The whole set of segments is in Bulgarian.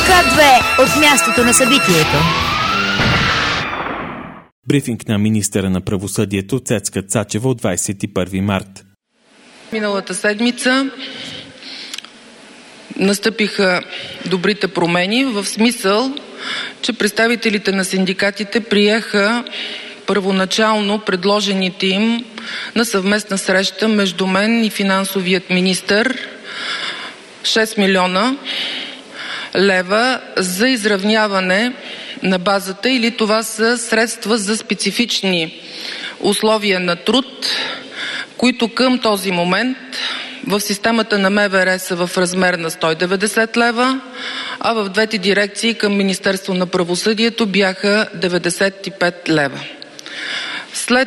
К2 от мястото на събитието. Брифинг на министъра на правосъдието Цецка Цачева от 21 март. Миналата седмица настъпиха добрите промени, в смисъл, че представителите на синдикатите приеха първоначално предложените им на съвместна среща между мен и финансовият министър 6 милиона лева за изравняване на базата, или това са средства за специфични условия на труд, които към този момент в системата на МВР са в размер на 190 лева, а в двете дирекции към Министерство на правосъдието бяха 95 лева. След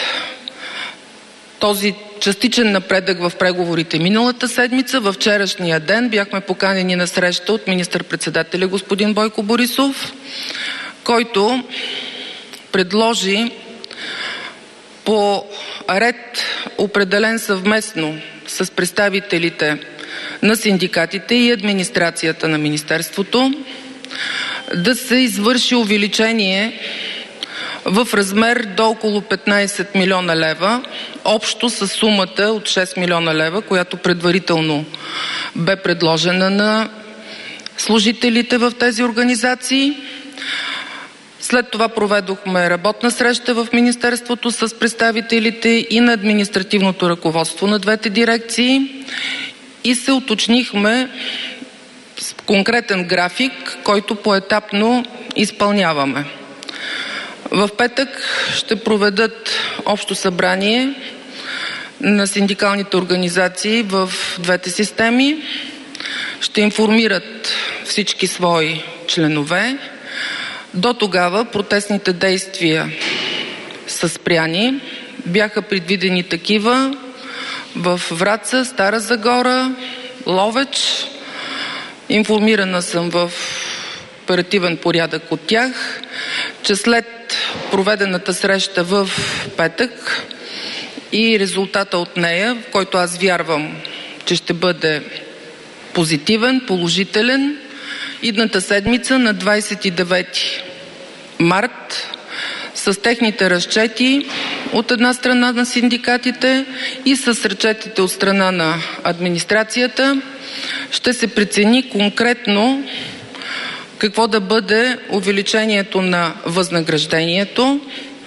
този частичен напредък в преговорите миналата седмица, във вчерашния ден бяхме поканени на среща от министър-председателя господин Бойко Борисов, който предложи по ред, определен съвместно с представителите на синдикатите и администрацията на Министерството, да се извърши увеличение в размер до около 15 милиона лева, общо с сумата от 6 милиона лева, която предварително бе предложена на служителите в тези организации. След това проведохме работна среща в Министерството с представителите и на административното ръководство на двете дирекции и се уточнихме с конкретен график, който поетапно изпълняваме. В петък ще проведат общо събрание на синдикалните организации в двете системи. Ще информират всички свои членове. До тогава протестните действия са спряни. Бяха предвидени такива в Враца, Стара Загора, Ловеч. Информирана съм в оперативен порядък от тях, че след проведената среща в петък и резултата от нея, в който аз вярвам, че ще бъде позитивен, положителен, идната седмица на 29 март с техните разчети от една страна на синдикатите и с разчетите от страна на администрацията ще се прецени конкретно какво да бъде увеличението на възнаграждението,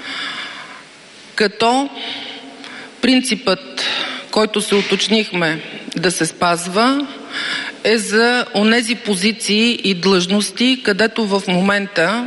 като принципът, който се уточнихме да се спазва, е за онези позиции и длъжности, където в момента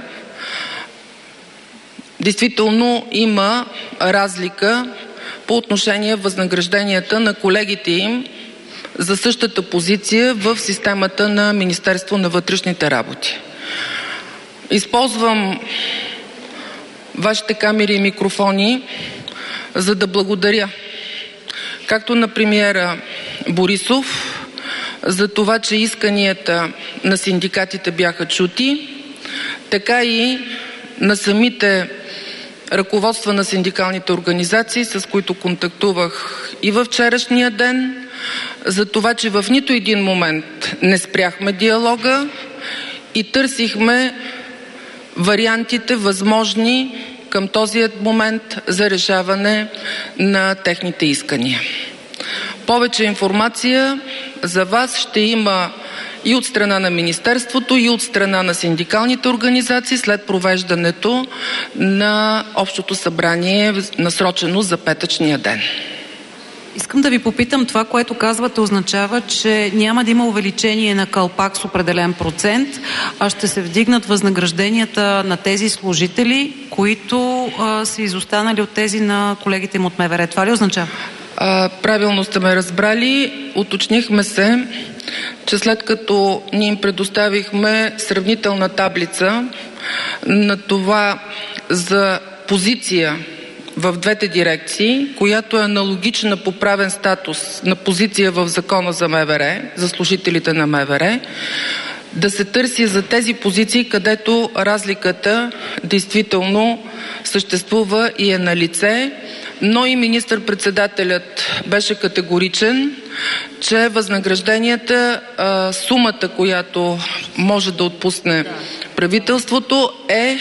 действително има разлика по отношение възнагражденията на колегите им за същата позиция в системата на Министерство на вътрешните работи. Използвам вашите камери и микрофони, за да благодаря както на премиера Борисов за това, че исканията на синдикатите бяха чути, така и на самите ръководства на синдикалните организации, с които контактувах и във вчерашния ден, за това, че в нито един момент не спряхме диалога и търсихме вариантите възможни към този момент за решаване на техните искания. Повече информация за вас ще има и от страна на Министерството, и от страна на синдикалните организации след провеждането на общото събрание, насрочено за петъчния ден. Искам да ви попитам, това, което казвате, означава, че няма да има увеличение на калпак с определен процент, а ще се вдигнат възнагражденията на тези служители, които са изостанали от тези на колегите им от МВР. Това ли означава? Правилно сте ме разбрали. Уточнихме се, че след като ние им предоставихме сравнителна таблица на това за позиция в двете дирекции, която е аналогична по правен статус на позиция в Закона за МВР, за служителите на МВР, да се търси за тези позиции, където разликата действително съществува и е налице, но и министър-председателят беше категоричен, че възнагражденията, сумата, която може да отпусне правителството, е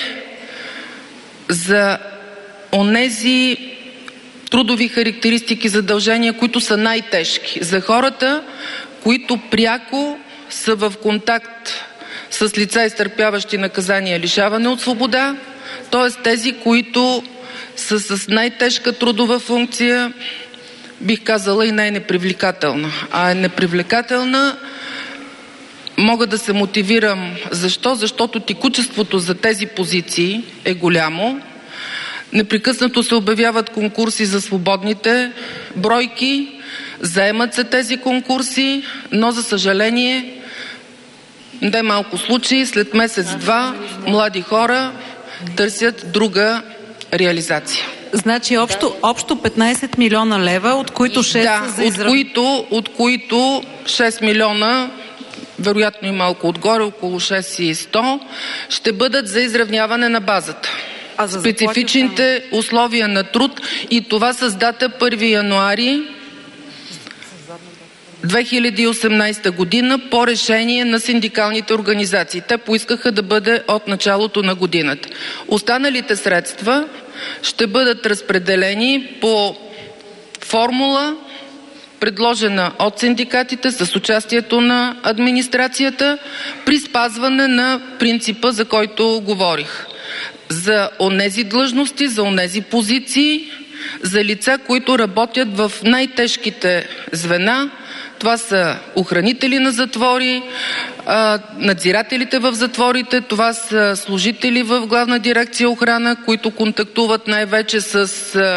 за онези трудови характеристики, задължения, които са най-тежки. За хората, които пряко са в контакт с лица, изтърпяващи наказание лишаване от свобода, т.е. тези, които са с най-тежка трудова функция, бих казала и най-непривлекателна. А е непривлекателна, мога да се мотивирам. Защо? Защото текучеството за тези позиции е голямо. Непрекъснато се обявяват конкурси за свободните бройки, заемат се тези конкурси, но за съжаление, немалко случаи, след месец-два млади хора търсят друга реализация. Значи общо 15 милиона лева, от които 6 за изравняване. От които 6 милиона, вероятно и малко отгоре, около 6,100, ще бъдат за изравняване на базата. Специфичните условия на труд, и това с дата 1 януари 2018 година по решение на синдикалните организации. Те поискаха да бъде от началото на годината. Останалите средства ще бъдат разпределени по формула, предложена от синдикатите с участието на администрацията, при спазване на принципа, за който говорих. За онези длъжности, за онези позиции, за лица, които работят в най-тежките звена. Това са охранители на затвори, надзирателите в затворите, това са служители в Главна дирекция охрана, които контактуват най-вече с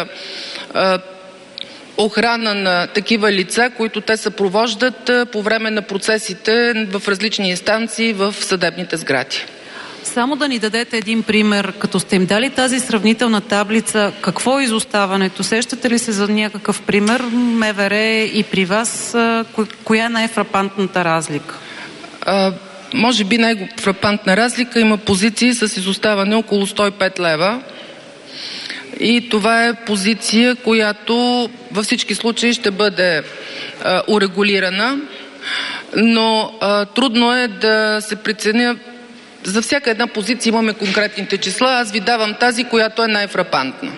охрана на такива лица, които те съпровождат по време на процесите в различни инстанции в съдебните сгради. Само да ни дадете един пример, като сте им дали тази сравнителна таблица, какво е изоставането? Сещате ли се за някакъв пример, МВР и при вас, коя е най-фрапантната разлика? Може би най-фрапантна разлика, има позиции с изоставане около 105 лева. И това е позиция, която във всички случаи ще бъде урегулирана, но трудно е да се преценя. За всяка една позиция имаме конкретните числа. Аз ви давам тази, която е най-фрапантна.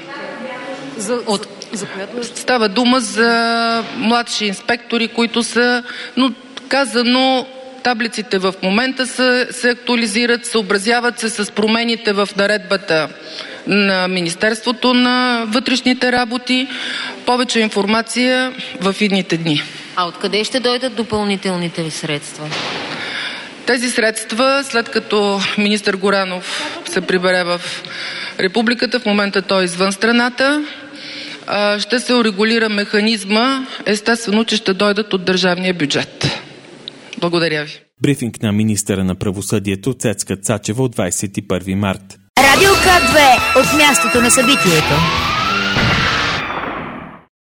Става дума за младши инспектори, които са, но казано, таблиците в момента се актуализират, съобразяват се с промените в наредбата на Министерството на вътрешните работи. Повече информация в идните дни. А откъде ще дойдат допълнителните средства? Тези средства, след като министър Горанов се прибере в републиката, в момента той е извън страната, ще се урегулира механизма, естествено, че ще дойдат от държавния бюджет. Благодаря ви. Брифинг на министъра на правосъдието Цецка Цачева от 21 март. Радио К2 от мястото на събитието.